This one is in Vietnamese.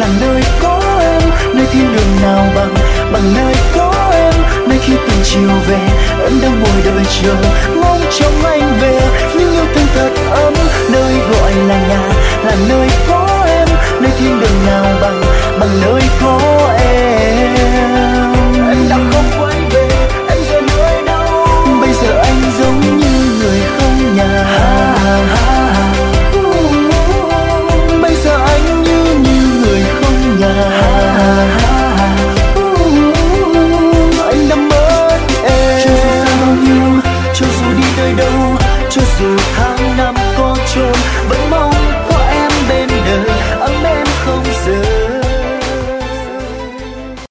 là nơi có em. Nơi thiên đường nào bằng bằng nơi có em. Nơi khi từng chiều về em đang ngồi đợi chờ mong trông anh về. Nhưng yêu thương thật ấm, nơi gọi là nhà là nơi có